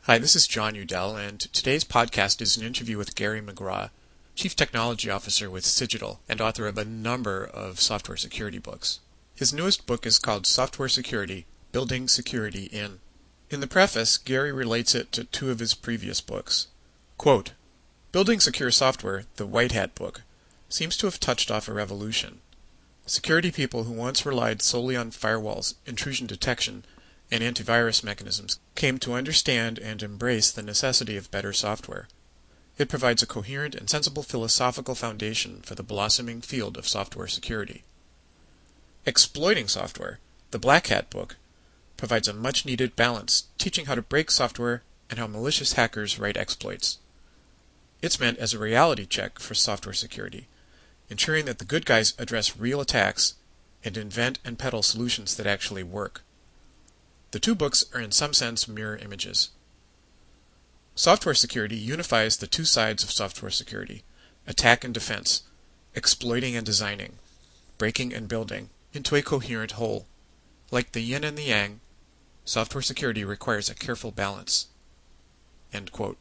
Hi, this is John Udell, and today's podcast is an interview with Gary McGraw, Chief Technology Officer with Cigital and author of a number of software security books. His newest book is called Software Security: Building Security In. In the preface, Gary relates it to two of his previous books. Quote, "Building Secure Software, the White Hat book, seems to have touched off a revolution. Security people who once relied solely on firewalls, intrusion detection, and antivirus mechanisms came to understand and embrace the necessity of better software. It provides a coherent and sensible philosophical foundation for the blossoming field of software security. Exploiting Software, the Black Hat book, provides a much-needed balance, teaching how to break software and how malicious hackers write exploits. It's meant as a reality check for software security, ensuring that the good guys address real attacks and invent and peddle solutions that actually work. The two books are in some sense mirror images. Software security unifies the two sides of software security, attack and defense, exploiting and designing, breaking and building, into a coherent whole. Like the yin and the yang, software security requires a careful balance." End quote.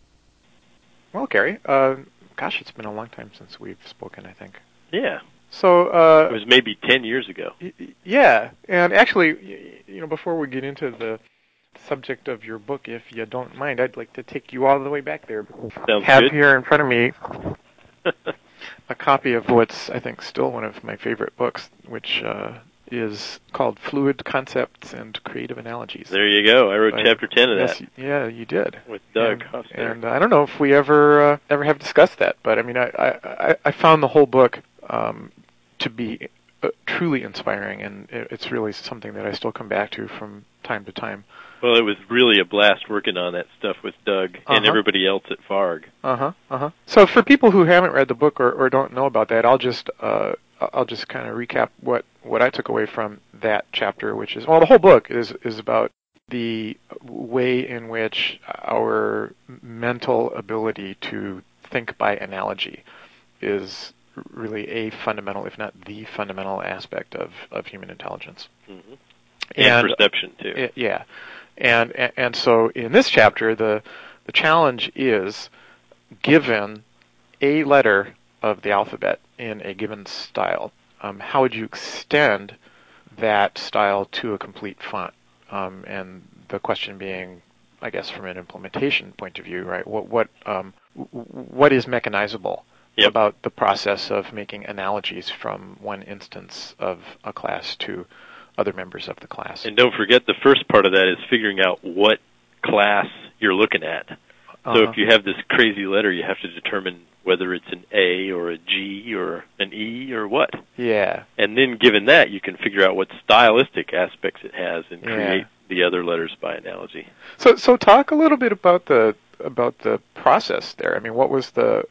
Well, Gary, gosh, it's been a long time since we've spoken, I think. Yeah. So it was maybe 10 years ago. Yeah, and actually, before we get into the subject of your book, if you don't mind, I'd like to take you all the way back there. Sounds have good. Here in front of me a copy of what's, I think, still one of my favorite books, which is called Fluid Concepts and Creative Analogies. There you go. I wrote chapter 10 of that. Yeah, you did. With Doug Hofstadter. And I don't know if we ever have discussed that, but I mean, I found the whole book to be truly inspiring, and it's really something that I still come back to from time to time. Well, it was really a blast working on that stuff with Doug and everybody else at FARG. So for people who haven't read the book or don't know about that, I'll just kind of recap what I took away from that chapter, which is, well, the whole book is about the way in which our mental ability to think by analogy is really a fundamental, if not the fundamental aspect of human intelligence. Mm-hmm. And perception, too. Yeah. And so in this chapter, the challenge is, given a letter of the alphabet in a given style, how would you extend that style to a complete font? And the question being, I guess, from an implementation point of view, right? What is mechanizable about the process of making analogies from one instance of a class to other members of the class? And don't forget, the first part of that is figuring out what class you're looking at. So if you have this crazy letter, you have to determine whether it's an A or a G or an E or what. Yeah. And then given that, you can figure out what stylistic aspects it has and create the other letters by analogy. So talk a little bit about the process there. I mean, what was the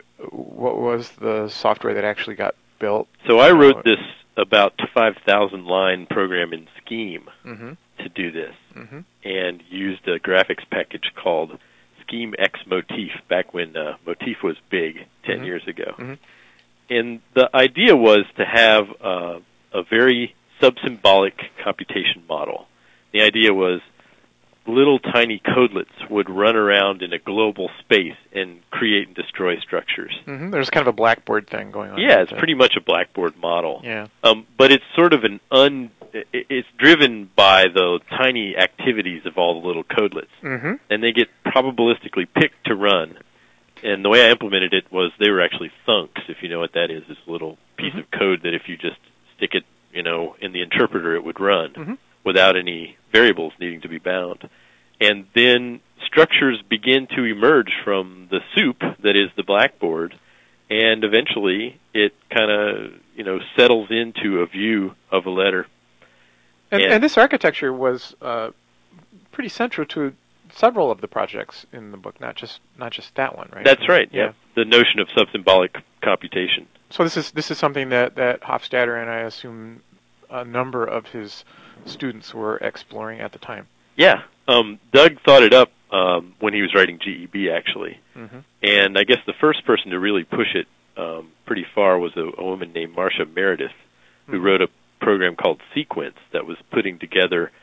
software that actually got built? So I wrote this about 5,000-line program in Scheme to do this, and used a graphics package called Scheme X Motif back when Motif was big 10 years ago. And the idea was to have a very subsymbolic computation model. The idea was little tiny codelets would run around in a global space and create and destroy structures. There's kind of a Blackboard thing going on. Yeah, it's pretty much a Blackboard model. Yeah. But it's sort of it's driven by the tiny activities of all the little codelets. And they get probabilistically picked to run. And the way I implemented it was they were actually thunks, if you know what that is. This little piece of code that if you just stick it, in the interpreter, it would run without any variables needing to be bound. And then structures begin to emerge from the soup that is the Blackboard, and eventually it kind of, settles into a view of a letter. And this architecture was pretty central to several of the projects in the book, not just that one, right? That's right. Yeah. The notion of subsymbolic computation. So this is something that Hofstadter and I assume a number of his students were exploring at the time. Yeah. Doug thought it up when he was writing GEB, actually. And I guess the first person to really push it pretty far was a woman named Marcia Meredith, who wrote a program called Sequence that was putting together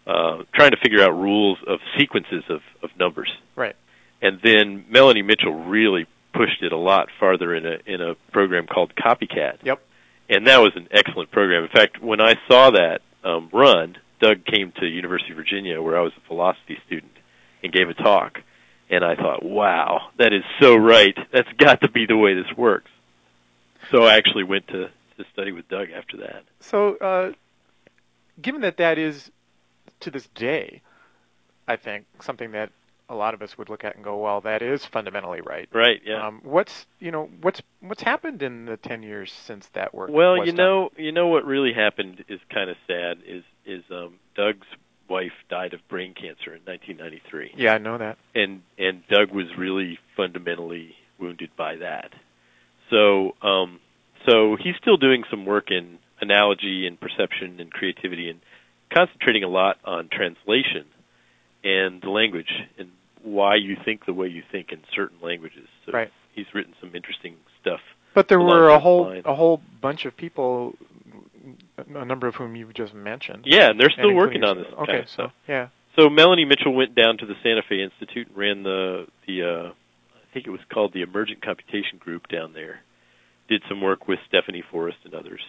trying to figure out rules of sequences of numbers. Right. And then Melanie Mitchell really pushed it a lot farther in a program called Copycat. Yep. And that was an excellent program. In fact, when I saw that run, Doug came to University of Virginia, where I was a philosophy student, and gave a talk. And I thought, wow, that is so right. That's got to be the way this works. So I actually went to study with Doug after that. So, given that is, to this day, I think, something that a lot of us would look at and go, well, that is fundamentally right. Right, yeah. What's happened in the 10 years since that work? Well, was you know what really happened is kind of sad is Doug's wife died of brain cancer in 1993. Yeah, I know that. And Doug was really fundamentally wounded by that. So he's still doing some work in analogy and perception and creativity and concentrating a lot on translation and the language and why you think the way you think in certain languages. So right. He's written some interesting stuff. But there were a whole bunch of people, a number of whom you just mentioned. Yeah, and they're still working on this kind of stuff. Yeah. So Melanie Mitchell went down to the Santa Fe Institute and ran the I think it was called the Emergent Computation Group down there. Did some work with Stephanie Forrest and others,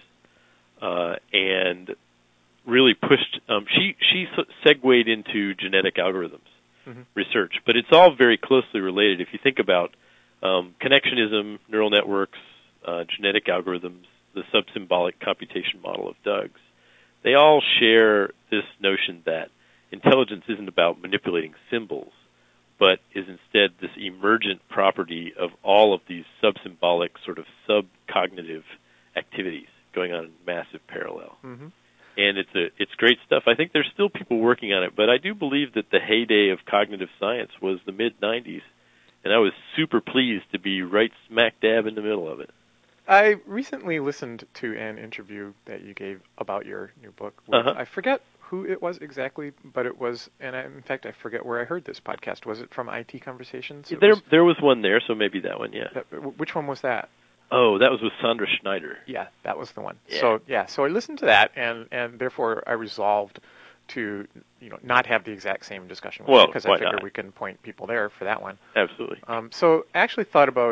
and really pushed. She segued into genetic algorithms research, but it's all very closely related. If you think about connectionism, neural networks, genetic algorithms, the subsymbolic computation model of Doug's, they all share this notion that intelligence isn't about manipulating symbols, but is instead this emergent property of all of these subsymbolic sort of subcognitive activities going on in massive parallel. Mm-hmm. And it's great stuff. I think there's still people working on it, but I do believe that the heyday of cognitive science was the mid-'90s, and I was super pleased to be right smack dab in the middle of it. I recently listened to an interview that you gave about your new book. I forget who it was exactly, but it was, and in fact, I forget where I heard this podcast. Was it from IT Conversations? There was one there, so maybe that one, yeah. Which one was that? Oh, that was with Sandra Schneider. Yeah, that was the one. Yeah. So I listened to that, and therefore I resolved to not have the exact same discussion with you, because I figure we can point people there for that one. Absolutely. So I actually thought about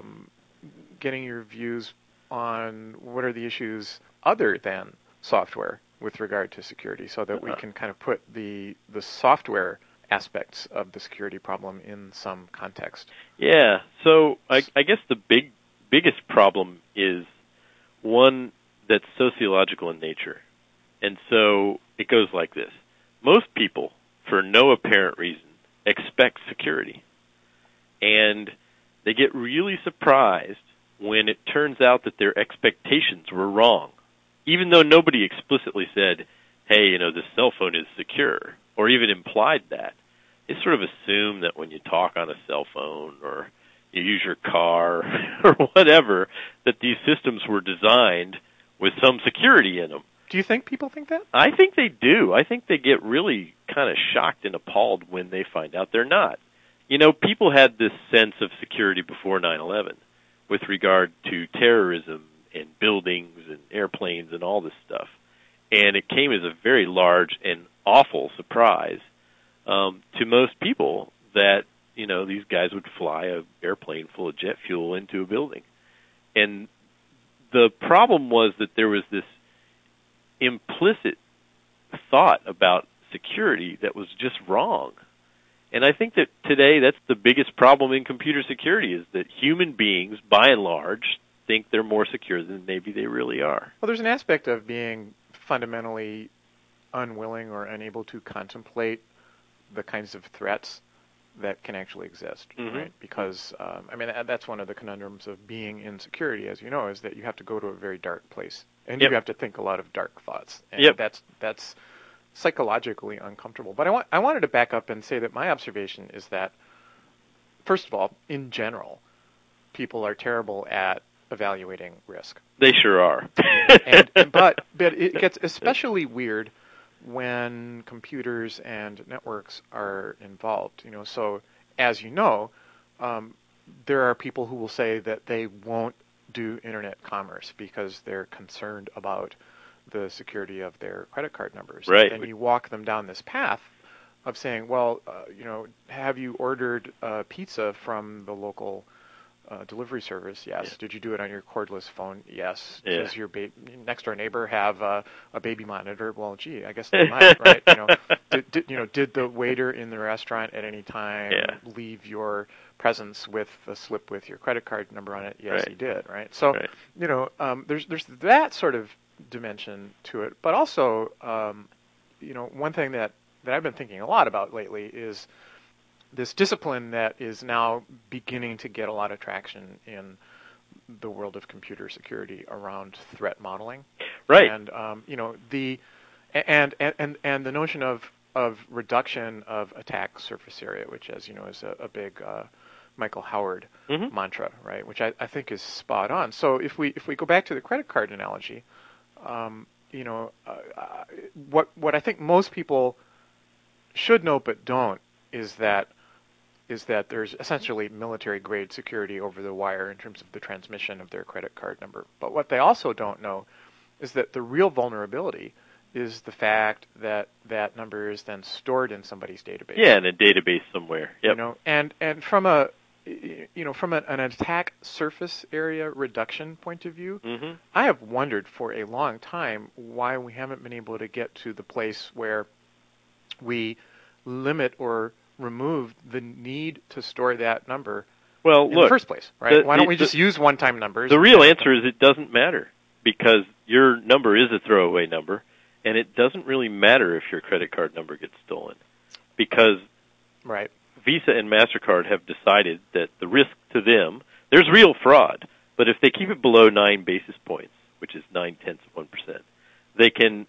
getting your views on what are the issues other than software with regard to security, so that we can kind of put the software aspects of the security problem in some context. Yeah. So I guess the biggest problem is one that's sociological in nature. And so it goes like this. Most people, for no apparent reason, expect security. And they get really surprised when it turns out that their expectations were wrong. Even though nobody explicitly said, hey, this cell phone is secure, or even implied that. They sort of assume that when you talk on a cell phone or you use your car or whatever, that these systems were designed with some security in them. Do you think people think that? I think they do. I think they get really kind of shocked and appalled when they find out they're not. People had this sense of security before 9/11 with regard to terrorism and buildings and airplanes and all this stuff. And it came as a very large and awful surprise to most people that these guys would fly an airplane full of jet fuel into a building. And the problem was that there was this implicit thought about security that was just wrong. And I think that today that's the biggest problem in computer security, is that human beings, by and large, think they're more secure than maybe they really are. Well, there's an aspect of being fundamentally unwilling or unable to contemplate the kinds of threats that can actually exist, right? Because, that's one of the conundrums of being in security, as you know, is that you have to go to a very dark place. And you have to think a lot of dark thoughts. And that's psychologically uncomfortable. But I wanted to back up and say that my observation is that, first of all, in general, people are terrible at evaluating risk. They sure are. But it gets especially weird when computers and networks are involved. So as you know, there are people who will say that they won't do internet commerce because they're concerned about the security of their credit card numbers. Right. And you walk them down this path of saying, well, have you ordered pizza from the local delivery service? Yes. Yeah. Did you do it on your cordless phone? Yes. Yeah. Does your next door neighbor have a baby monitor? Well, gee, I guess they might, right? Did the waiter in the restaurant at any time leave your presence with a slip with your credit card number on it? Yes, Right. he did, right? So, Right. there's that sort of dimension to it, but also, one thing that I've been thinking a lot about lately is this discipline that is now beginning to get a lot of traction in the world of computer security around threat modeling. Right. And and the notion of reduction of attack surface area, which, as you know, is a big Michael Howard mantra, right? Which I think is spot on. So if we go back to the credit card analogy, what I think most people should know but don't is that there's essentially military-grade security over the wire in terms of the transmission of their credit card number. But what they also don't know is that the real vulnerability is the fact that that number is then stored in somebody's database. Yeah, in a database somewhere. Yep. And from an attack surface area reduction point of view, I have wondered for a long time why we haven't been able to get to the place where we limit or remove the need to store that number in the first place, right? Why don't we just use one-time numbers? The real answer is it doesn't matter, because your number is a throwaway number, and it doesn't really matter if your credit card number gets stolen, because Visa and MasterCard have decided that the risk to them, there's real fraud, but if they keep it below 9 basis points, which is 0.9%, they can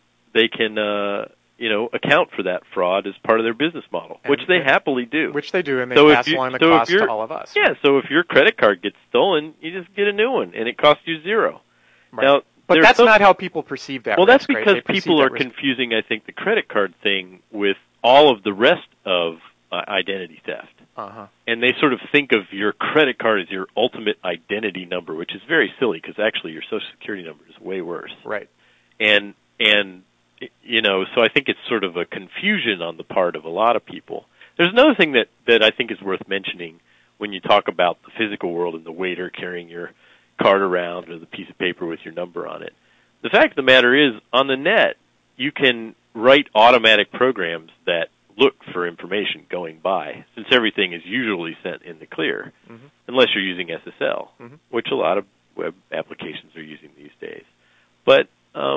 account for that fraud as part of their business model, which they happily do. Which they do, and they pass along the cost to all of us. Yeah, so if your credit card gets stolen, you just get a new one, and it costs you $0. Right. Now, but that's not how people perceive that risk. Well, that's because right? people are confusing, I think, the credit card thing with all of the rest of identity theft. And they sort of think of your credit card as your ultimate identity number, which is very silly, because actually your Social Security number is way worse. Right. And so I think it's sort of a confusion on the part of a lot of people. There's another thing that I think is worth mentioning when you talk about the physical world and the waiter carrying your card around or the piece of paper with your number on it. The fact of the matter is, on the net, you can write automatic programs that look for information going by, since everything is usually sent in the clear, unless you're using SSL, which a lot of web applications are using these days. But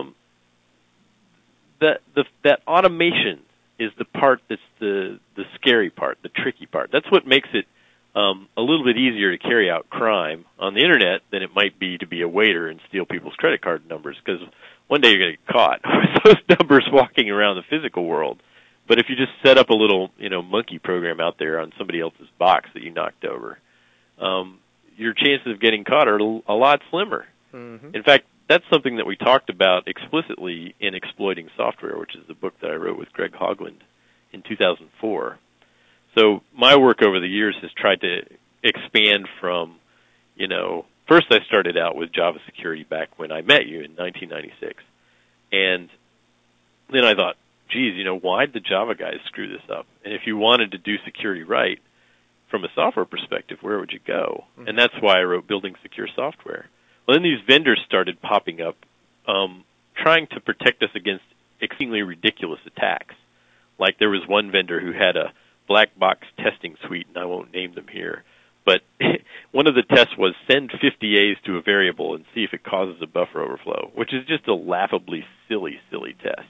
that automation is the part that's the scary part, the tricky part. That's what makes it a little bit easier to carry out crime on the internet than it might be to be a waiter and steal people's credit card numbers, because one day you're going to get caught with those numbers walking around the physical world. But if you just set up a little, monkey program out there on somebody else's box that you knocked over, your chances of getting caught are a lot slimmer. In fact, that's something that we talked about explicitly in Exploiting Software, which is the book that I wrote with Greg Hogland in 2004. So my work over the years has tried to expand from, first I started out with Java security back when I met you in 1996. And then I thought, geez, why did the Java guys screw this up? And if you wanted to do security right from a software perspective, where would you go? And that's why I wrote Building Secure Software. Well, then these vendors started popping up, trying to protect us against exceedingly ridiculous attacks. Like there was one vendor who had a black box testing suite, and I won't name them here, but one of the tests was send 50 A's to a variable and see if it causes a buffer overflow, which is just a laughably silly test.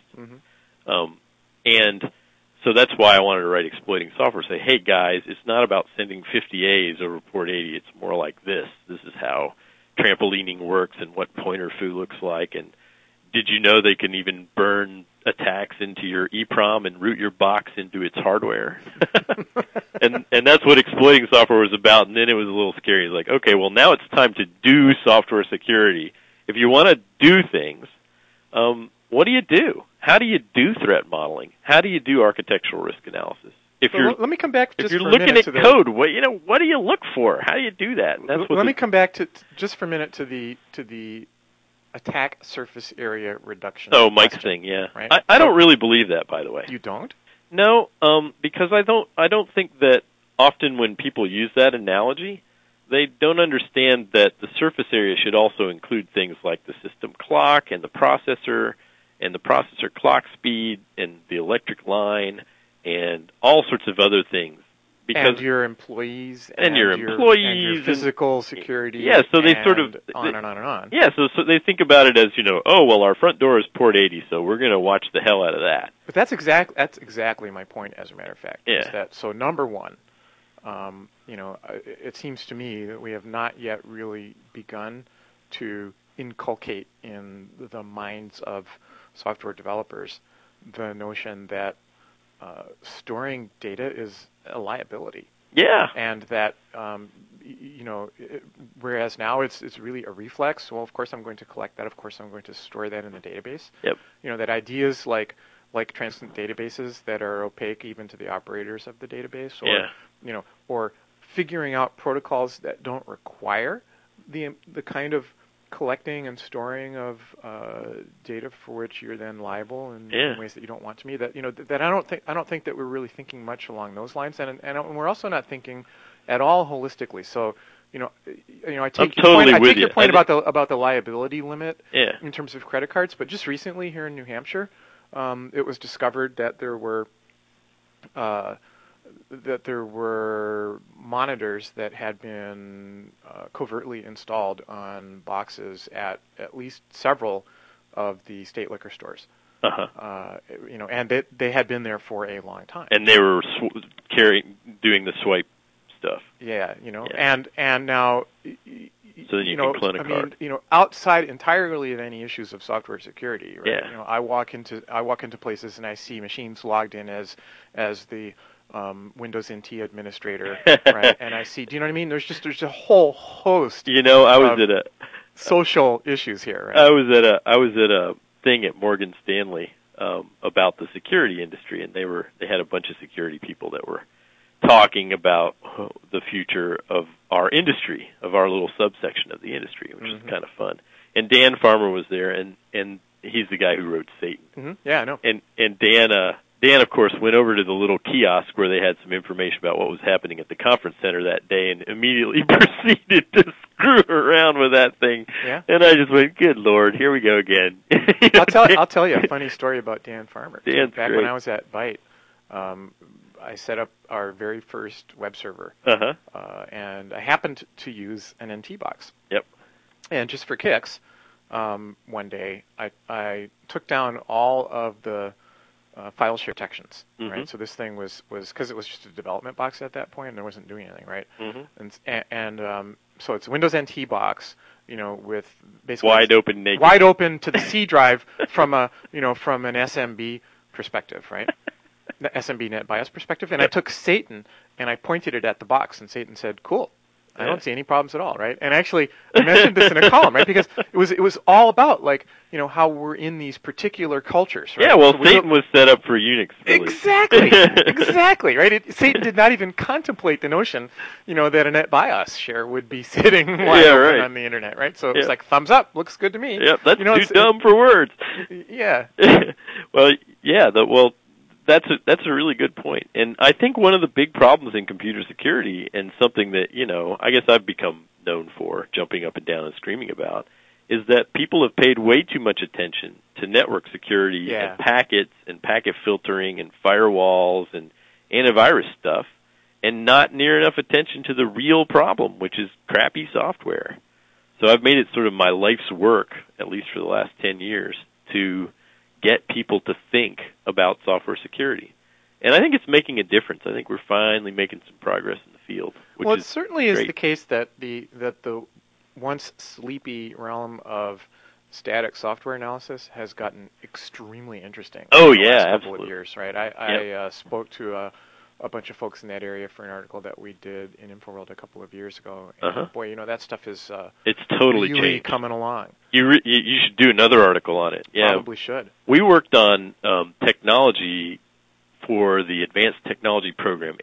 And so that's why I wanted to write Exploiting Software, say, hey guys, it's not about sending 50 A's over port 80, it's more like this. This is how trampolining works and what pointer foo looks like, and did you know they can even burn attacks into your EEPROM and root your box into its hardware? and that's what Exploiting Software was about, and then it was a little scary. It's like, okay, well now it's time to do software security. If you want to do things, what do you do? How do you do threat modeling? How do you do architectural risk analysis? Let me come back. If you're looking at code, what do you look for? How do you do that? Let me come back to just for a minute to the attack surface area reduction. Oh, Mike's question, thing, yeah. Right? I don't really believe that, by the way. You don't? No, because I don't think that often when people use that analogy, they don't understand that the surface area should also include things like the system clock and the processor clock speed and the electric line and all sorts of other things. Because and your employees and your and physical security. Yeah, so they sort of on and on and on. Yeah, so they think about it as, oh well, our front door is port 80, so we're going to watch the hell out of that. But that's exactly my point, as a matter of fact. Yeah. Is that so? Number one, it seems to me that we have not yet really begun to inculcate in the minds of software developers the notion that storing data is a liability. Yeah. And that, whereas now it's really a reflex. Well, of course I'm going to collect that. Of course I'm going to store that in the database. Yep. That ideas like transient databases that are opaque even to the operators of the database, or or figuring out protocols that don't require the kind of collecting and storing of data for which you're then liable in ways that you don't want to. That I don't think that we're really thinking much along those lines, and we're also not thinking at all holistically. So I take your point about the liability limit in terms of credit cards, but just recently here in New Hampshire, it was discovered that there were monitors that had been covertly installed on boxes at least several of the state liquor stores. Uh-huh. And they had been there for a long time. And they were doing the swipe stuff. Yeah, and now. So then you can clone a card. Outside entirely of any issues of software security, right? Yeah. I walk into places and I see machines logged in as the Windows NT administrator, right? And I see, do you know what I mean? There's just a whole host. I was at a social issues here. Right? I was at a thing at Morgan Stanley about the security industry, and they had a bunch of security people that were talking about the future of our industry, of our little subsection of the industry, which is kind of fun. And Dan Farmer was there, and he's the guy who wrote Satan. Mm-hmm. Yeah, I know. And Dan, of course, went over to the little kiosk where they had some information about what was happening at the conference center that day and immediately proceeded to screw around with that thing. Yeah. And I just went, good Lord, here we go again. I'll tell you a funny story about Dan Farmer. Dan's Back great. when I was at Byte, I set up our very first web server. Uh-huh. And I happened to use an NT box. Yep. And just for kicks, one day, I took down all of the file share protections, right? So this thing was because it was just a development box at that point, and it wasn't doing anything, right? And so it's a Windows NT box, with basically wide open to the C drive from an SMB perspective, right? The SMB NetBIOS perspective, and I took Satan and I pointed it at the box, and Satan said, "Cool." I don't see any problems at all, right? And actually, I mentioned this in a column, right? Because it was all about how we're in these particular cultures, right? Yeah, well, so Satan was set up for Unix. Exactly, right? Satan did not even contemplate the notion, that a NetBIOS share would be sitting wide open on the internet, right? So it was like, thumbs up, looks good to me. Yeah, that's too dumb for words. Yeah. Well, yeah. That's a really good point. And I think one of the big problems in computer security, and something that, I guess I've become known for jumping up and down and screaming about, is that people have paid way too much attention to network security and packets and packet filtering and firewalls and antivirus stuff, and not near enough attention to the real problem, which is crappy software. So I've made it sort of my life's work, at least for the last 10 years, to get people to think about software security. And I think it's making a difference. I think we're finally making some progress in the field. Well, it certainly is the case that the once sleepy realm of static software analysis has gotten extremely interesting. Oh, in the last couple absolutely. of years, right? I spoke to a bunch of folks in that area for an article that we did in InfoWorld a couple of years ago. And boy, that stuff is it's totally really changed. coming along. You should do another article on it. Yeah, probably should. We worked on technology for the Advanced Technology Program,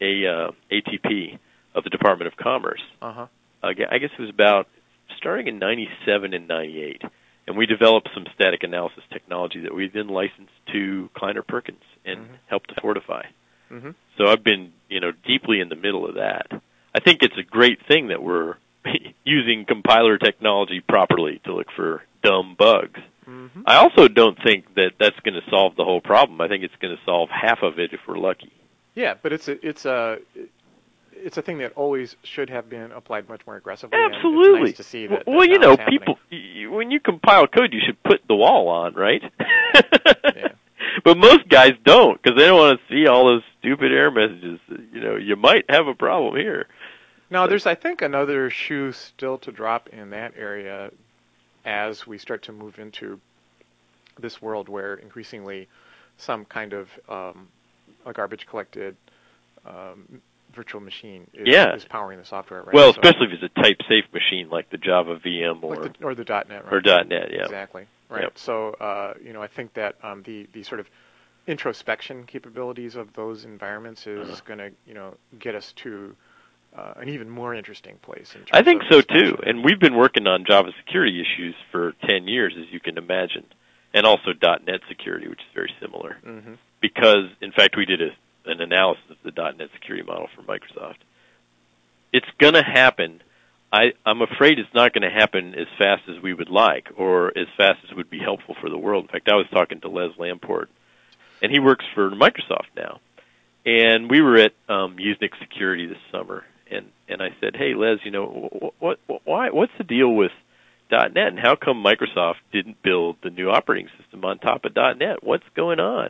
ATP, of the Department of Commerce. Uh-huh. I guess it was about starting in 97 and 98. And we developed some static analysis technology that we then licensed to Kleiner Perkins and helped to fortify. So I've been, deeply in the middle of that. I think it's a great thing that we're using compiler technology properly to look for dumb bugs. I also don't think that that's going to solve the whole problem. I think it's going to solve half of it if we're lucky. Yeah, but it's a thing that always should have been applied much more aggressively. Absolutely. And it's nice to see that. Well, people, when you compile code, you should put the wall on, right? Yeah. But most guys don't, because they don't want to see all those stupid error messages. You might have a problem here. Now, there's, I think, another shoe still to drop in that area as we start to move into this world where increasingly some kind of a garbage collected virtual machine is powering the software, right? Well, especially if it's a type-safe machine like the Java VM or the .NET, right? Or .NET, yeah. Exactly, right. Yep. So, I think that the sort of introspection capabilities of those environments is going to, get us to an even more interesting place. In terms I think of so, inspection. too. And we've been working on Java security issues for 10 years, as you can imagine, and also .NET security, which is very similar. Because, in fact, we did an analysis of the .NET security model for Microsoft. It's going to happen. I'm afraid it's not going to happen as fast as we would like or as fast as would be helpful for the world. In fact, I was talking to Les Lamport, and he works for Microsoft now. And we were at Usenix Security this summer, and I said, hey, Les, what's the deal with .NET, and how come Microsoft didn't build the new operating system on top of .NET? What's going on,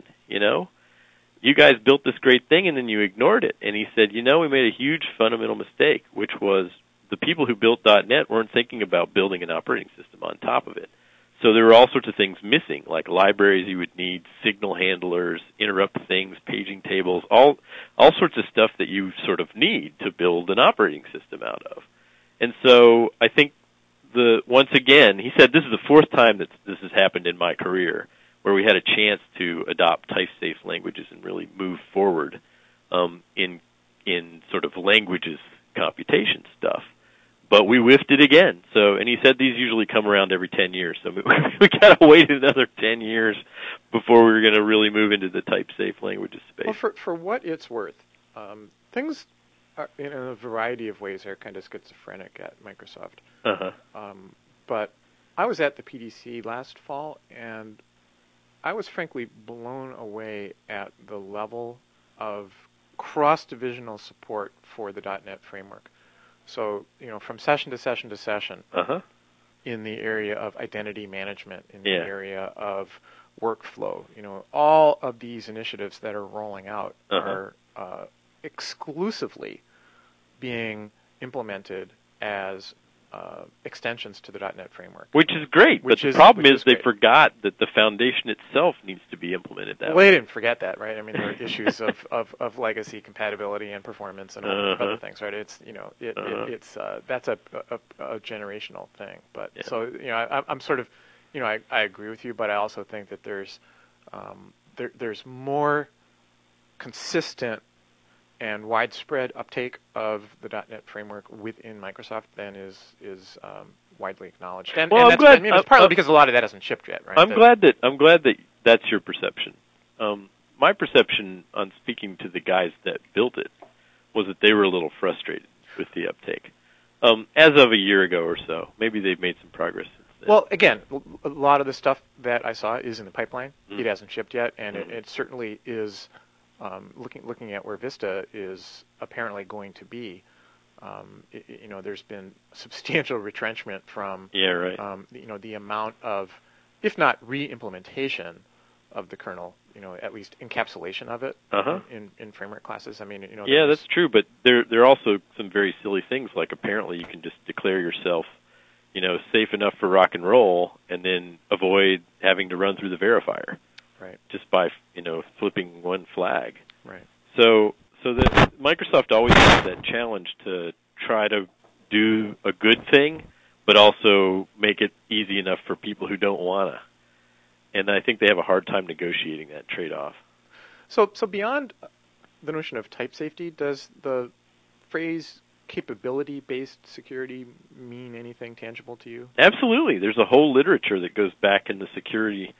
You guys built this great thing, and then you ignored it. And he said, we made a huge fundamental mistake, which was the people who built .NET weren't thinking about building an operating system on top of it. So there were all sorts of things missing, like libraries you would need, signal handlers, interrupt things, paging tables, all sorts of stuff that you sort of need to build an operating system out of. And so I think once again, he said this is the fourth time that this has happened in my career, where we had a chance to adopt type-safe languages and really move forward in sort of languages computation stuff. But we whiffed it again. And he said these usually come around every 10 years. So we got to wait another 10 years before we're going to really move into the type-safe languages space. Well, for what it's worth, things are, in a variety of ways are kind of schizophrenic at Microsoft. But I was at the PDC last fall, and I was frankly blown away at the level of cross-divisional support for the .NET framework. So, from session to session to session, in the area of identity management, in the area of workflow, all of these initiatives that are rolling out are exclusively being implemented as extensions to the .NET framework. Which is great, but the problem is they forgot that the foundation itself needs to be implemented that way. Well, they didn't forget that, right? I mean, there are issues of legacy compatibility and performance and other things, right? It's it's that's a generational thing. But so I'm sort of I agree with you, but I also think that there's more consistent and widespread uptake of the .NET framework within Microsoft than is widely acknowledged. And I'm glad. It's partly because a lot of that hasn't shipped yet, right? I'm glad that that's your perception. My perception on speaking to the guys that built it was that they were a little frustrated with the uptake. As of a year ago or so, maybe they've made some progress since then. Well, again, a lot of the stuff that I saw is in the pipeline. It hasn't shipped yet, and it certainly is. Looking at where Vista is apparently going to be, there's been substantial retrenchment from the amount of, if not re-implementation of the kernel, at least encapsulation of it in framework classes. I mean, that's true, but there are also some very silly things, like apparently you can just declare yourself, safe enough for rock and roll, and then avoid having to run through the verifier. Right. Just by flipping one flag. Right. So that Microsoft always has that challenge to try to do a good thing, but also make it easy enough for people who don't wanna. And I think they have a hard time negotiating that trade-off. So beyond the notion of type safety, does the phrase capability-based security mean anything tangible to you? Absolutely. There's a whole literature that goes back in the security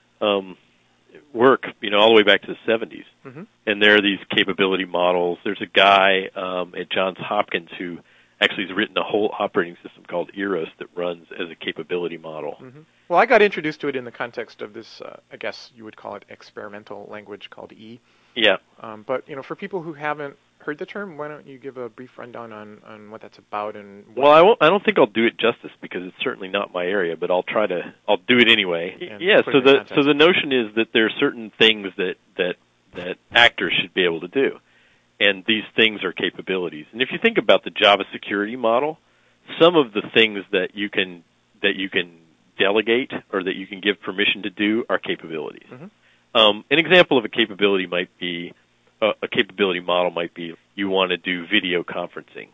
work, all the way back to the 70s. Mm-hmm. And there are these capability models. There's a guy at Johns Hopkins who actually has written a whole operating system called Eros that runs as a capability model. Mm-hmm. Well, I got introduced to it in the context of this, I guess you would call it experimental language called E. Yeah. But, for people who haven't heard the term, why don't you give a brief rundown on what that's about? Well, I don't think I'll do it justice because it's certainly not my area, but I'll do it anyway. Yeah, so the notion is that there are certain things that actors should be able to do. And these things are capabilities. And if you think about the Java security model, some of the things that you can delegate or that you can give permission to do are capabilities. Mm-hmm. An example of a capability might be a capability model might be you want to do video conferencing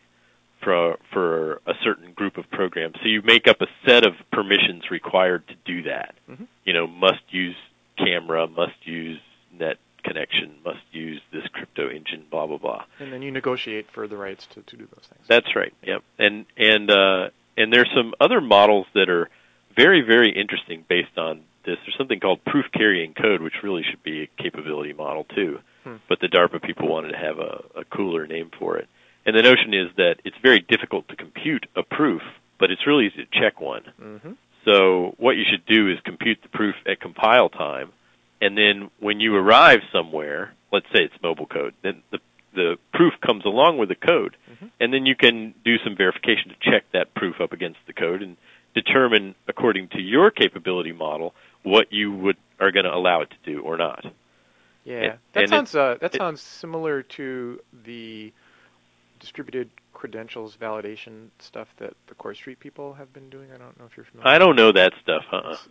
for a certain group of programs. So you make up a set of permissions required to do that. Mm-hmm. Must use camera, must use net connection, must use this crypto engine, blah blah blah. And then you negotiate for the rights to do those things. That's right. Yep. And there's some other models that are very, very interesting based on this. There's something called proof carrying code, which really should be a capability model too. But the DARPA people wanted to have a cooler name for it. And the notion is that it's very difficult to compute a proof, but it's really easy to check one. Mm-hmm. So what you should do is compute the proof at compile time, and then when you arrive somewhere, let's say it's mobile code, then the proof comes along with the code, mm-hmm. and then you can do some verification to check that proof up against the code and determine, according to your capability model, what you are going to allow it to do or not. Yeah, that sounds similar to the distributed credentials validation stuff that the Core Street people have been doing. I don't know if you're familiar. I don't know that stuff.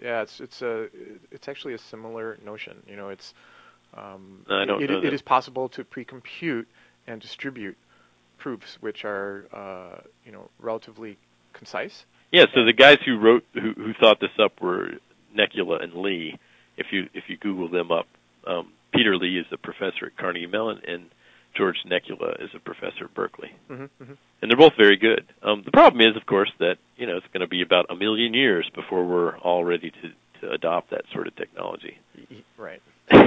It's actually a similar notion. It's I don't know it is possible to pre-compute and distribute proofs which are relatively concise. Yeah. So the guys who thought this up were Nekula and Lee. If you Google them up, Peter Lee is a professor at Carnegie Mellon, and George Nekula is a professor at Berkeley. Mm-hmm, mm-hmm. And they're both very good. The problem is, of course, that it's going to be about 1 million years before we're all ready to adopt that sort of technology. Right.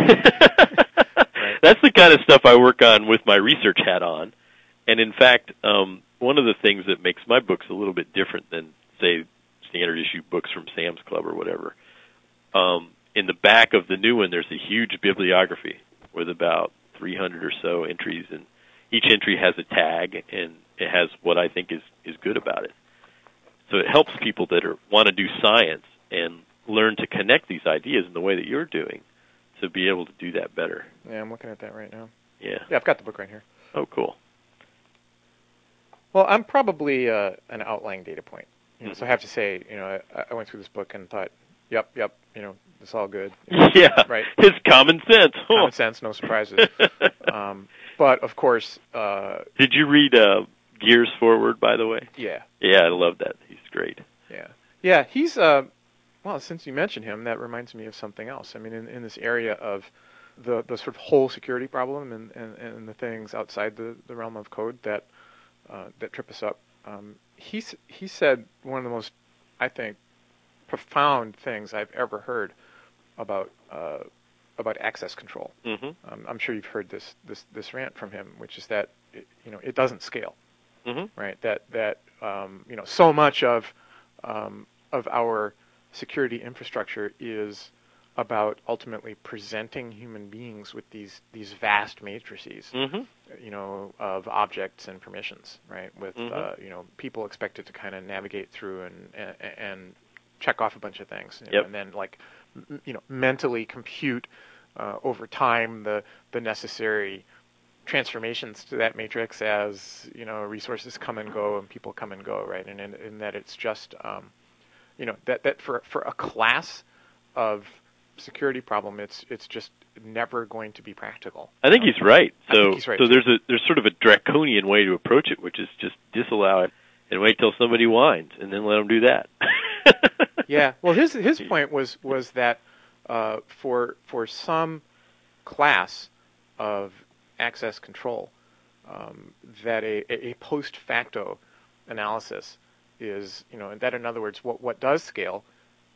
Right. That's the kind of stuff I work on with my research hat on. And in fact, one of the things that makes my books a little bit different than, say, standard issue books from Sam's Club or whatever, in the back of the new one, there's a huge bibliography with about 300 or so entries, and each entry has a tag, and it has what I think is good about it. So it helps people that want to do science and learn to connect these ideas in the way that you're doing to be able to do that better. Yeah, I'm looking at that right now. Yeah. Yeah, I've got the book right here. Oh, cool. Well, I'm probably an outlying data point. Mm-hmm. So I have to say, I went through this book and thought, yep, it's all good. Yeah, right. It's common sense. Common sense, no surprises. But of course, did you read Gears Forward, by the way? Yeah. Yeah, I love that. He's great. Yeah. He's well, since you mentioned him, that reminds me of something else. I mean, in this area of the sort of whole security problem and the things outside the realm of code that trip us up. He said one of the most, I think, profound things I've ever heard about access control. Mm-hmm. I'm sure you've heard this rant from him, which is that it doesn't scale, mm-hmm. right? That so much of our security infrastructure is about ultimately presenting human beings with these vast matrices, mm-hmm. Of objects and permissions, right? With mm-hmm. People expected to kind of navigate through and check off a bunch of things, yep. and then mentally compute over time the necessary transformations to that matrix as resources come and go and people come and go, right? And in that it's just that for a class of security problem, it's just never going to be practical. I think he's right. I think he's right so too. there's sort of a draconian way to approach it, which is just disallow it and wait till somebody whines and then let them do that. Yeah. Well, his point was that for some class of access control, that a post facto analysis is, that in other words, what does scale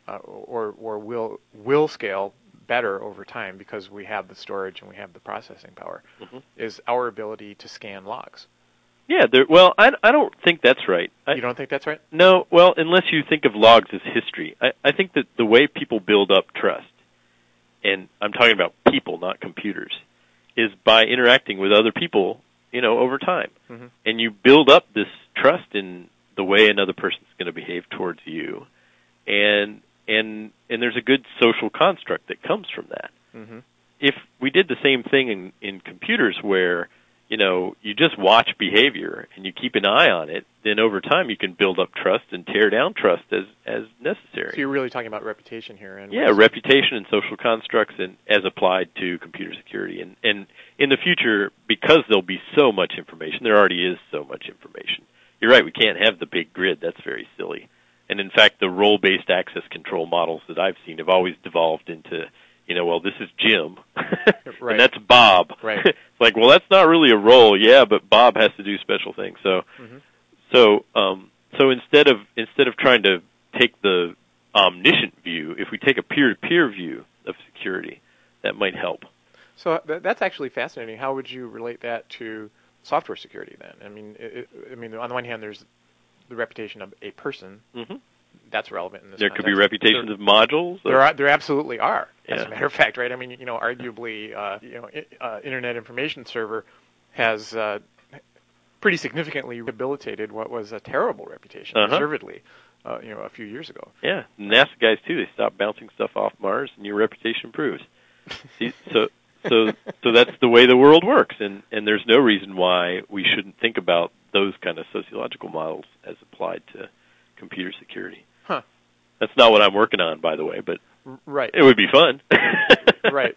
or will scale better over time because we have the storage and we have the processing power, is our ability to scan logs. Yeah, well, I don't think that's right. You don't think that's right? No, well, unless you think of logs as history. I think that the way people build up trust, and I'm talking about people, not computers, is by interacting with other people, over time. And you build up this trust in the way another person's going to behave towards you. And there's a good social construct that comes from that. If we did the same thing in computers where, you just watch behavior and you keep an eye on it, then over time you can build up trust and tear down trust as necessary. So you're really talking about reputation here. And yeah, reputation and social constructs and as applied to computer security. And in the future, because there'll be so much information, there already is so much information. You're right, we can't have the big grid. That's very silly. And in fact, the role-based access control models that I've seen have always devolved into, well, this is Jim, right. and that's Bob. Right. It's like, well, that's not really a role, yeah, but Bob has to do special things. So instead of trying to take the omniscient view, if we take a peer-to-peer view of security, that might help. So that's actually fascinating. How would you relate that to software security then? I mean, on the one hand, there's the reputation of a person. That's relevant in this There context. could be reputations of modules. There absolutely are, as Yeah. a matter of fact, right? I mean, arguably, Internet Information Server has pretty significantly rehabilitated what was a terrible reputation, deservedly, a few years ago. Yeah, NASA guys too. They stopped bouncing stuff off Mars, and your reputation improves. See, so that's the way the world works, and there's no reason why we shouldn't think about those kind of sociological models as applied to computer security. Huh. That's not what I'm working on, by the way, but right. It would be fun. Right.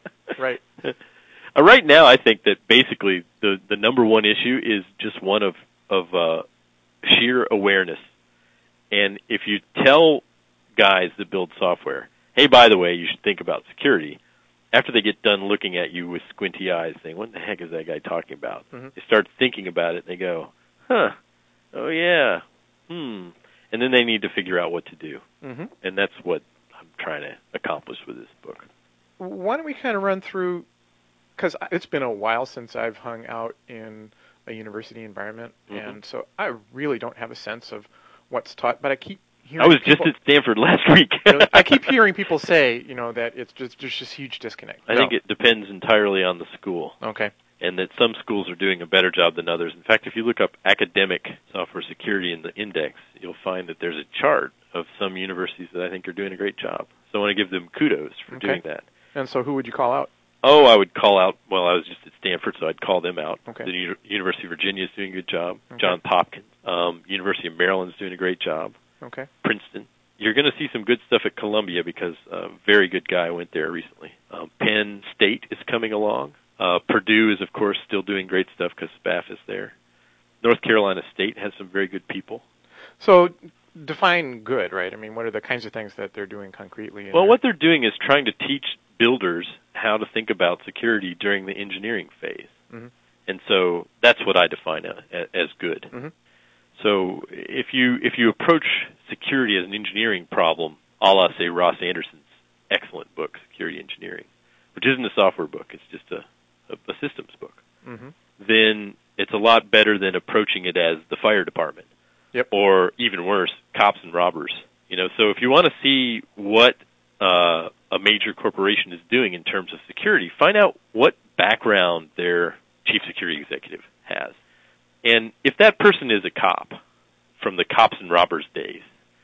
Right now, I think that basically the number one issue is just one of sheer awareness. And if you tell guys that build software, hey, by the way, you should think about security, after they get done looking at you with squinty eyes saying, what the heck is that guy talking about? They start thinking about it, and they go, oh, yeah, And then they need to figure out what to do. And that's what I'm trying to accomplish with this book. Why don't we kind of run through, because it's been a while since I've hung out in a university environment, and so I really don't have a sense of what's taught, but I keep hearing I was just at Stanford last week. I keep hearing people say, that it's just there's just huge disconnect. I think it depends entirely on the school. Okay. And that some schools are doing a better job than others. In fact, if you look up academic software security in the index, you'll find that there's a chart of some universities that I think are doing a great job. So I want to give them kudos for doing that. And so who would you call out? Oh, I would call out, well, I was just at Stanford, so I'd call them out. Okay. The University of Virginia is doing a good job. Johns Hopkins. University of Maryland is doing a great job. Okay. Princeton. You're going to see some good stuff at Columbia because a very good guy went there recently. Penn State is coming along. Purdue is, of course, still doing great stuff because SPAF is there. North Carolina State has some very good people. So define good, right? I mean, what are the kinds of things that they're doing concretely? Well, what they're doing is trying to teach builders how to think about security during the engineering phase. And so that's what I define as good. So if you approach security as an engineering problem, a la, say, Ross Anderson's excellent book, Security Engineering, which isn't a software book, it's just a systems book, then it's a lot better than approaching it as the fire department. Or even worse, cops and robbers. So if you want to see what a major corporation is doing in terms of security, find out what background their chief security executive has. And if that person is a cop from the cops and robbers days,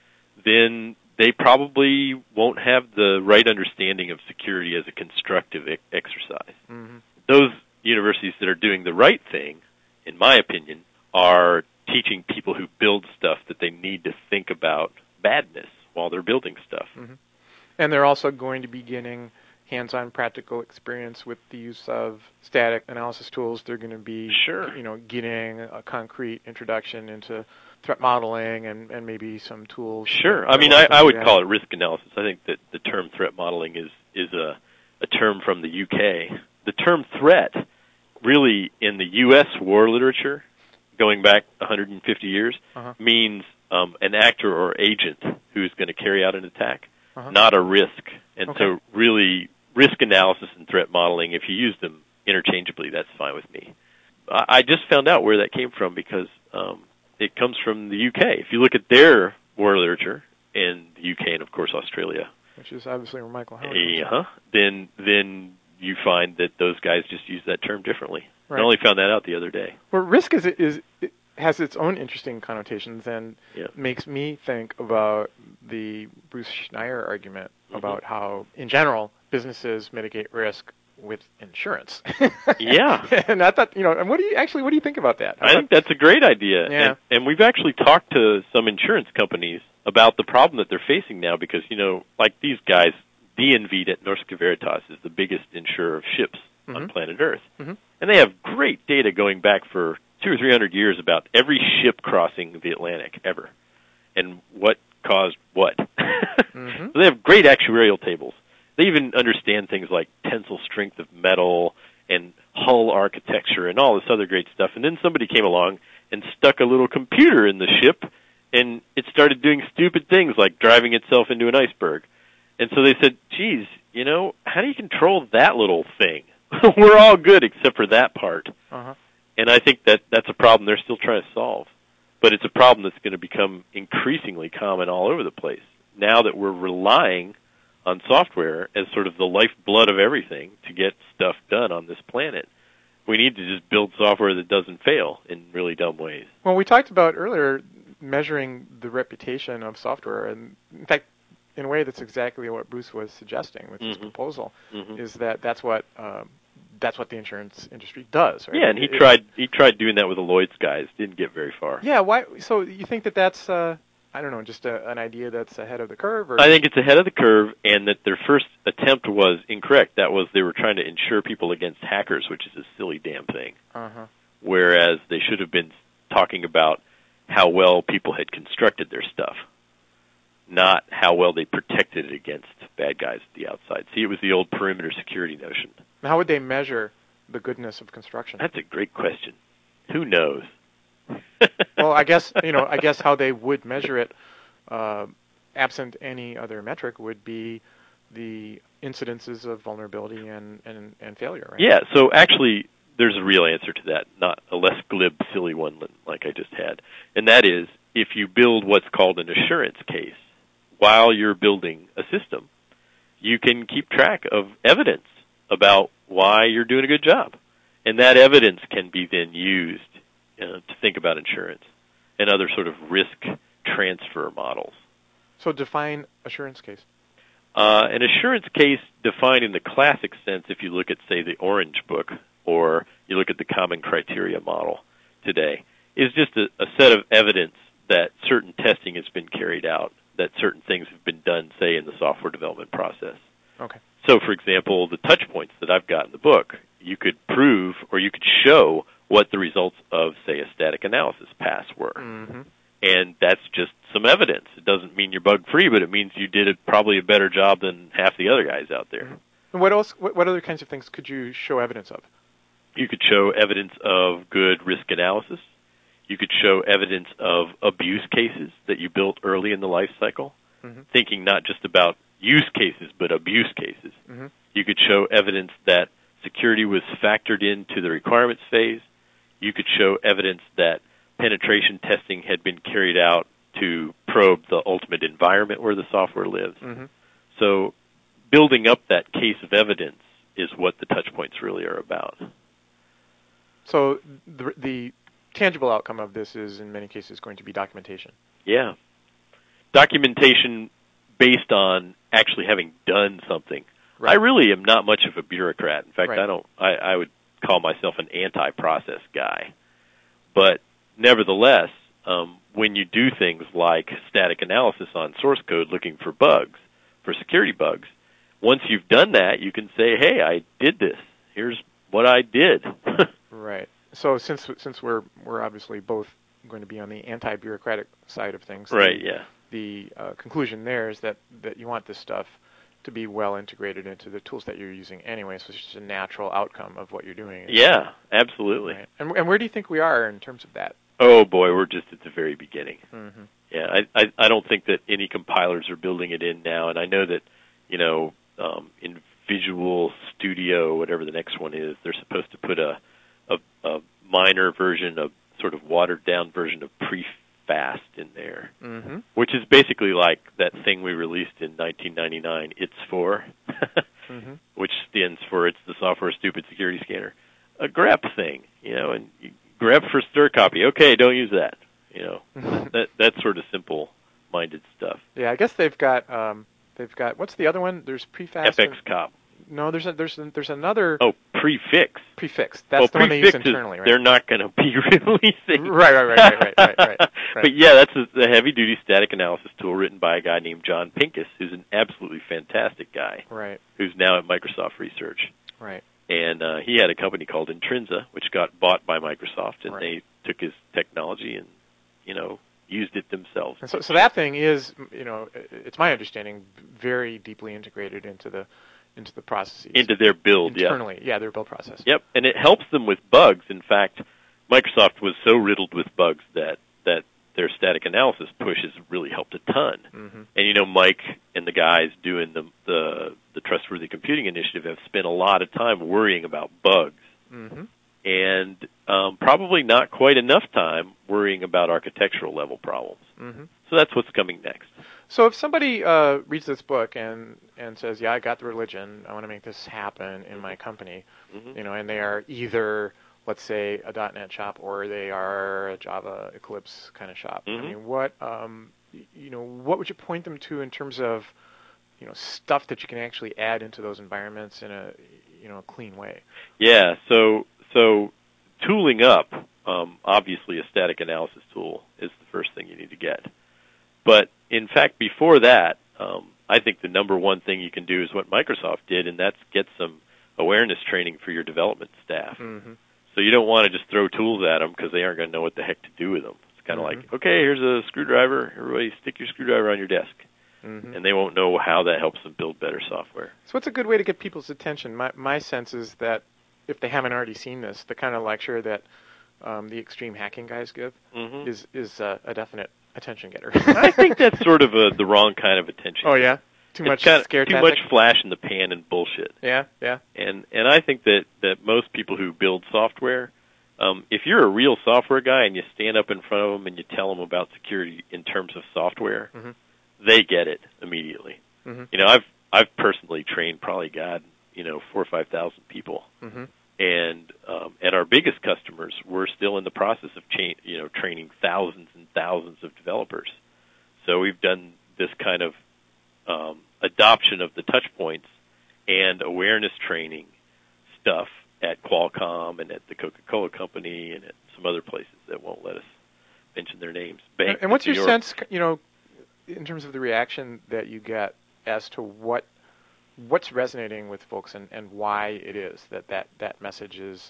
then they probably won't have the right understanding of security as a constructive exercise. Those universities that are doing the right thing, in my opinion, are teaching people who build stuff that they need to think about badness while they're building stuff. And they're also going to be getting hands-on practical experience with the use of static analysis tools. They're going to be, getting a concrete introduction into threat modeling and maybe some tools. Sure. I mean, I would call it risk analysis. I think that the term threat modeling is a term from the UK. The term threat really in the U.S. war literature, going back 150 years, means an actor or agent who's going to carry out an attack, not a risk. And so really, risk analysis and threat modeling, if you use them interchangeably, that's fine with me. I just found out where that came from because it comes from the UK. If you look at their war literature in the UK and, of course, Australia, which is obviously where Michael Howard then you find that those guys just use that term differently. Right. I only found that out the other day. Well, risk has its own interesting connotations and makes me think about the Bruce Schneier argument about how, in general, businesses mitigate risk with insurance. Yeah. And I thought, and what do you think about that? I think that's a great idea. Yeah. And we've actually talked to some insurance companies about the problem that they're facing now because, like these guys, DNV at Norske Veritas is the biggest insurer of ships on planet Earth. And they have great data going back for 200 or 300 years about every ship crossing the Atlantic ever and what caused what. So they have great actuarial tables. They even understand things like tensile strength of metal and hull architecture and all this other great stuff. And then somebody came along and stuck a little computer in the ship, and it started doing stupid things like driving itself into an iceberg. And so they said, geez, how do you control that little thing? We're all good except for that part. And I think that's a problem they're still trying to solve. But it's a problem that's going to become increasingly common all over the place now that we're relying on software as sort of the lifeblood of everything to get stuff done on this planet. We need to just build software that doesn't fail in really dumb ways. Well, we talked about earlier measuring the reputation of software, and in fact, in a way, that's exactly what Bruce was suggesting with his proposal, is that's what the insurance industry does, right? Yeah, and he tried doing that with the Lloyd's guys. Didn't get very far. Yeah, why? So you think that's I don't know, just an idea that's ahead of the curve? Or? I think it's ahead of the curve, and that their first attempt was incorrect. That was they were trying to insure people against hackers, which is a silly damn thing. Whereas they should have been talking about how well people had constructed their stuff, not how well they protected it against bad guys at the outside. See, it was the old perimeter security notion. How would they measure the goodness of construction? That's a great question. Who knows? Well, I guess how they would measure it, absent any other metric, would be the incidences of vulnerability and failure, right? Yeah, so actually there's a real answer to that, not a less glib, silly one like I just had. And that is, if you build what's called an assurance case while you're building a system, you can keep track of evidence about why you're doing a good job. And that evidence can be then used to think about insurance and other sort of risk transfer models. So define assurance case. An assurance case defined in the classic sense, if you look at, say, the Orange Book, or you look at the Common Criteria model today, is just a set of evidence that certain testing has been carried out, that certain things have been done, say, in the software development process. Okay. So, for example, the touch points that I've got in the book, you could prove or you could show what the results of, say, a static analysis pass were. And that's just some evidence. It doesn't mean you're bug-free, but it means you did probably a better job than half the other guys out there. And what else? What other kinds of things could you show evidence of? You could show evidence of good risk analysis. You could show evidence of abuse cases that you built early in the life cycle, thinking not just about use cases, but abuse cases. You could show evidence that security was factored into the requirements phase. You could show evidence that penetration testing had been carried out to probe the ultimate environment where the software lives. So building up that case of evidence is what the touch points really are about. So the tangible outcome of this is, in many cases, going to be documentation. Yeah. Documentation based on actually having done something. Right. I really am not much of a bureaucrat. In fact, I would call myself an anti-process guy. But nevertheless, when you do things like static analysis on source code looking for bugs, for security bugs, once you've done that, you can say, hey, I did this. Here's what I did. Right. So since we're obviously both going to be on the anti-bureaucratic side of things, right? Yeah. The conclusion there is that you want this stuff to be well integrated into the tools that you're using anyway, so it's just a natural outcome of what you're doing. Yeah, absolutely. Right. And where do you think we are in terms of that? Oh boy, we're just at the very beginning. Mm-hmm. Yeah, I don't think that any compilers are building it in now, and I know that, in Visual Studio, whatever the next one is, they're supposed to put a minor version, a sort of watered-down version of Prefast in there, mm-hmm. which is basically like that thing we released in 1999, ITS4, mm-hmm. which stands for It's the Software Stupid Security Scanner. A grep thing, and grep for stir copy. Okay, don't use that. That sort of simple-minded stuff. Yeah, I guess they've got what's the other one? There's Prefast. FXCop. No, there's another. Oh, Prefix. Prefix. That's the one they use internally, right? They're not going to be releasing. Right. But yeah, that's a heavy-duty static analysis tool written by a guy named John Pincus, who's an absolutely fantastic guy. Right. Who's now at Microsoft Research. Right. And he had a company called Intrinsa, which got bought by Microsoft, and they took his technology and used it themselves. And so that thing is, it's my understanding, very deeply integrated into the processes. Into their build, internally, their build process. Yep, and it helps them with bugs. In fact, Microsoft was so riddled with bugs that their static analysis push has really helped a ton. Mm-hmm. And Mike and the guys doing the Trustworthy Computing Initiative have spent a lot of time worrying about bugs. Mm-hmm. And probably not quite enough time worrying about architectural level problems. Mm-hmm. So that's what's coming next. So if somebody reads this book and says, I got the religion, I want to make this happen in my company, mm-hmm. And they are either, let's say, a .NET shop or they are a Java Eclipse kind of shop. Mm-hmm. I mean, what would you point them to in terms of, stuff that you can actually add into those environments in a clean way? Yeah. So tooling up, obviously a static analysis tool is the first thing you need to get. But in fact, before that, I think the number one thing you can do is what Microsoft did, and that's get some awareness training for your development staff. Mm-hmm. So you don't want to just throw tools at them because they aren't going to know what the heck to do with them. It's kind of mm-hmm. like, okay, here's a screwdriver. Everybody stick your screwdriver on your desk. Mm-hmm. And they won't know how that helps them build better software. So what's a good way to get people's attention? My sense is that if they haven't already seen this, the kind of lecture that the extreme hacking guys give mm-hmm. is a definite attention getter. I think that's sort of the wrong kind of attention. Oh yeah, too much scare too much flash in the pan and bullshit. Yeah. And I think that most people who build software, if you're a real software guy and you stand up in front of them and you tell them about security in terms of software, mm-hmm. they get it immediately. Mm-hmm. I've personally trained probably 4,000 or 5,000 people. Mm-hmm. And at our biggest customers, we're still in the process of training thousands and thousands of developers. So we've done this kind of adoption of the touch points and awareness training stuff at Qualcomm and at the Coca-Cola Company and at some other places that won't let us mention their names. Bank and what's your New York. sense, in terms of the reaction that you get as to what's resonating with folks and why it is that message is,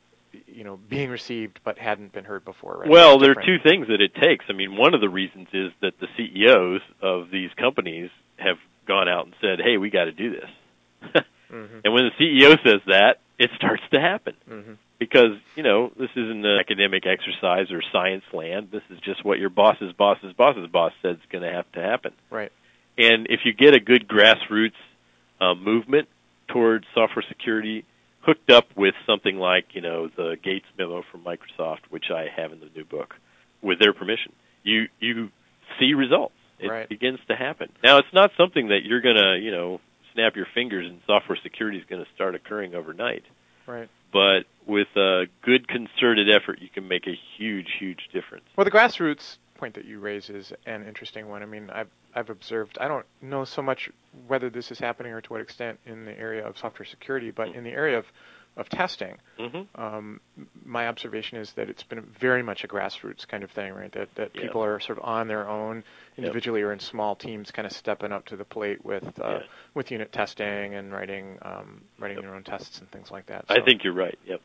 being received but hadn't been heard before, right? Well, there are two things that it takes. I mean, one of the reasons is that the CEOs of these companies have gone out and said, hey, we got to do this. mm-hmm. And when the CEO says that, it starts to happen. Mm-hmm. Because, this isn't an academic exercise or science land. This is just what your boss's boss's boss's boss said is going to have to happen. Right. And if you get a good grassroots movement towards software security hooked up with something like, the Gates memo from Microsoft, which I have in the new book, with their permission, you see results. It begins to happen. Now, it's not something that you're going to, snap your fingers and software security is going to start occurring overnight. Right. But with a good concerted effort, you can make a huge, huge difference. Well, the grassroots point that you raise is an interesting one. I mean, I've observed, I don't know so much whether this is happening or to what extent in the area of software security, but in the area of testing, mm-hmm. My observation is that it's been very much a grassroots kind of thing, right? That people are sort of on their own individually or in small teams kind of stepping up to the plate with unit testing and writing their own tests and things like that. So. I think you're right, yep.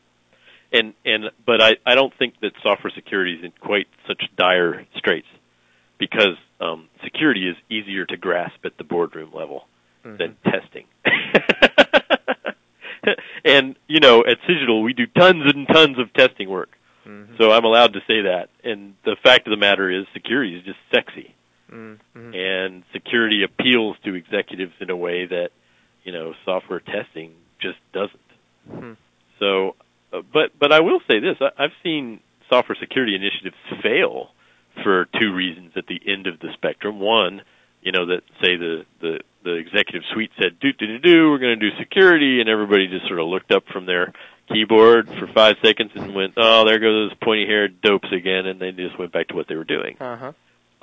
But I don't think that software security is in quite such dire straits because security is easier to grasp at the boardroom level. than testing. And, at Cigital, we do tons and tons of testing work. Mm-hmm. So I'm allowed to say that. And the fact of the matter is security is just sexy. Mm-hmm. And security appeals to executives in a way that, software testing just doesn't. Mm-hmm. So, but I will say this. I've seen software security initiatives fail for two reasons at the end of the spectrum. One, that say the executive suite said, we're going to do security, and everybody just sort of looked up from their keyboard for 5 seconds and went, oh, there goes those pointy-haired dopes again, and they just went back to what they were doing. Uh-huh.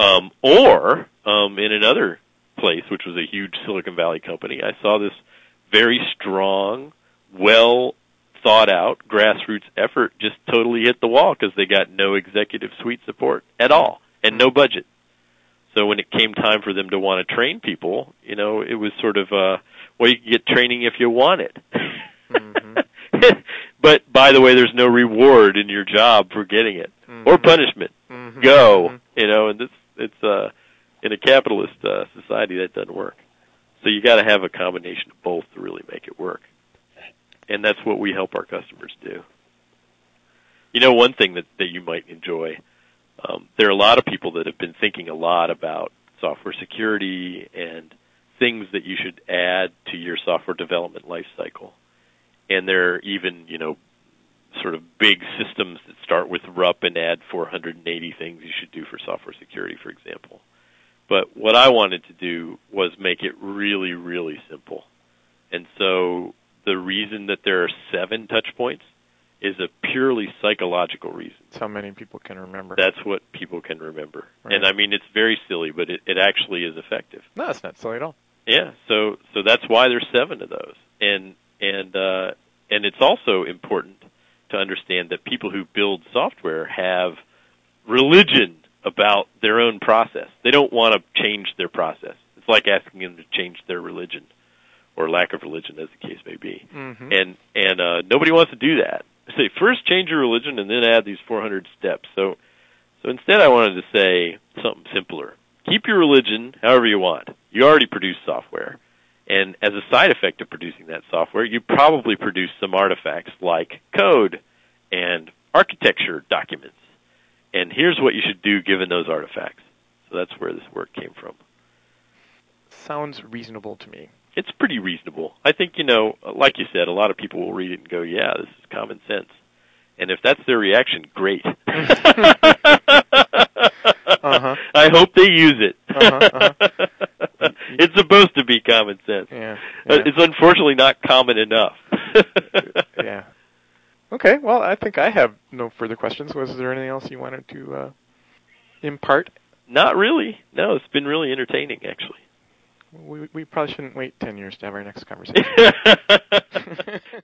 Or in another place, which was a huge Silicon Valley company, I saw this very strong, well-thought-out grassroots effort just totally hit the wall because they got no executive suite support at all and no budget. So when it came time for them to want to train people, it was sort of, you can get training if you want it. Mm-hmm. But, by the way, there's no reward in your job for getting it, or punishment. Mm-hmm. Go, and it's in a capitalist society, that doesn't work. So you got to have a combination of both to really make it work. And that's what we help our customers do. One thing that you might enjoy, there are a lot of people that have been thinking a lot about software security and things that you should add to your software development lifecycle. And there are even, sort of big systems that start with RUP and add 480 things you should do for software security, for example. But what I wanted to do was make it really, really simple. And so the reason that there are 7 touch points is a purely psychological reason. That's how many people can remember. That's what people can remember. Right. And I mean, it's very silly, but it actually is effective. No, it's not silly at all. Yeah, so that's why there's 7 of those. And it's also important to understand that people who build software have religion about their own process. They don't want to change their process. It's like asking them to change their religion, or lack of religion, as the case may be. Mm-hmm. And nobody wants to do that. Say, first change your religion and then add these 400 steps. So instead I wanted to say something simpler. Keep your religion however you want. You already produce software. And as a side effect of producing that software, you probably produce some artifacts like code and architecture documents. And here's what you should do given those artifacts. So that's where this work came from. Sounds reasonable to me. It's pretty reasonable. I think, like you said, a lot of people will read it and go, yeah, this is common sense. And if that's their reaction, great. Uh-huh. I hope they use it. Uh-huh, uh-huh. It's supposed to be common sense. Yeah. It's unfortunately not common enough. Yeah. Okay, well, I think I have no further questions. Was there anything else you wanted to impart? Not really. No, it's been really entertaining, actually. We probably shouldn't wait 10 years to have our next conversation.